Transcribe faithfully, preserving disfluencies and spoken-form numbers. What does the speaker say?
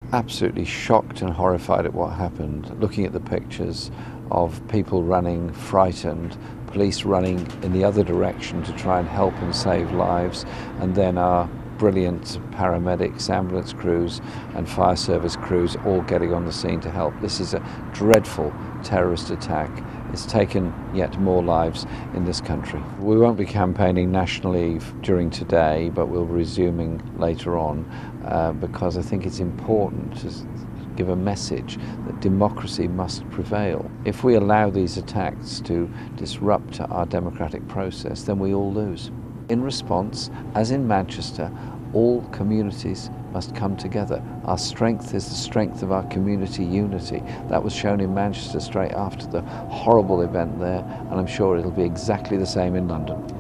absolutely shocked and horrified at what happened, looking at the pictures of people running frightened, police running in the other direction to try and help and save lives, and then our brilliant paramedics, ambulance crews and fire service crews all getting on the scene to help. This is a dreadful terrorist attack. It's taken yet more lives in this country. We won't be campaigning nationally during today, but we'll be resuming later on uh, because I think it's important to give a message that democracy must prevail. If we allow these attacks to disrupt our democratic process, then we all lose. In response, as in Manchester, all communities must come together. Our strength is the strength of our community unity. That was shown in Manchester straight after the horrible event there, and I'm sure it'll be exactly the same in London.